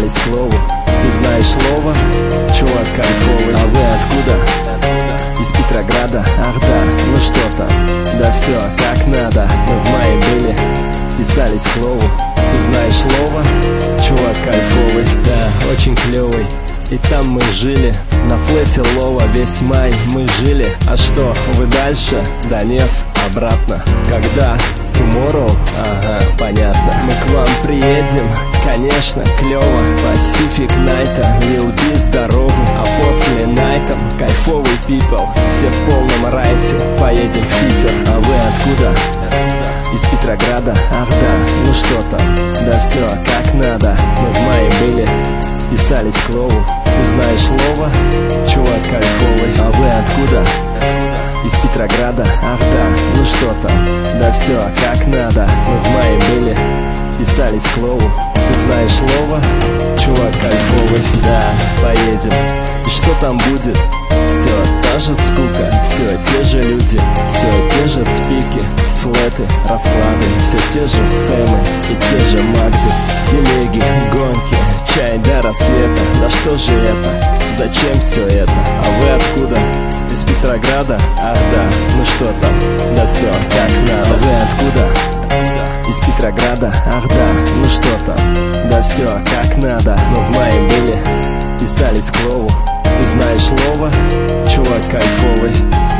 писались к Лову. Ты знаешь Лова? Чувак кайфовый. А вы откуда? Из Петрограда? Ах да, ну что там? Да все как надо. Мы в мае были, писались к Лову. Ты знаешь Лова? Чувак кайфовый. Да, очень клевый. И там мы жили, на флете Лова весь май мы жили. А что, вы дальше? Да нет, обратно. Когда? Tomorrow? Ага, понятно. Мы к вам приедем, конечно, клево. Pacific Night, Lil B здоровы. А после найтом кайфовый people. Все в полном райте, поедем в Питер. А вы откуда? Из Петрограда? Ах да, ну что там? Да все как надо. Мы в мае были, писались к Лову. Ты знаешь Лова? Чувак кайфовый. А вы откуда? Из Петрограда? Ах да, ну что там? Да все как надо. Мы в мае были, писались к Лову. Ты знаешь Лова? Чувак кайфовый. Да, поедем. И что там будет? Все та же скука, все те же люди, все те же спики, флеты, расклады, все те же Сэмы и те же Магды. Телеги, гонки, чай до рассвета. Да что же это? Зачем все это? А вы откуда? Из Петрограда? Ах да, ну что там? Да все как надо. А вы откуда? Из Петрограда? Ах да, ну что там? Да все как надо. Мы в мае были, писались к Лову. Ты знаешь Лова? Чувак кайфовый.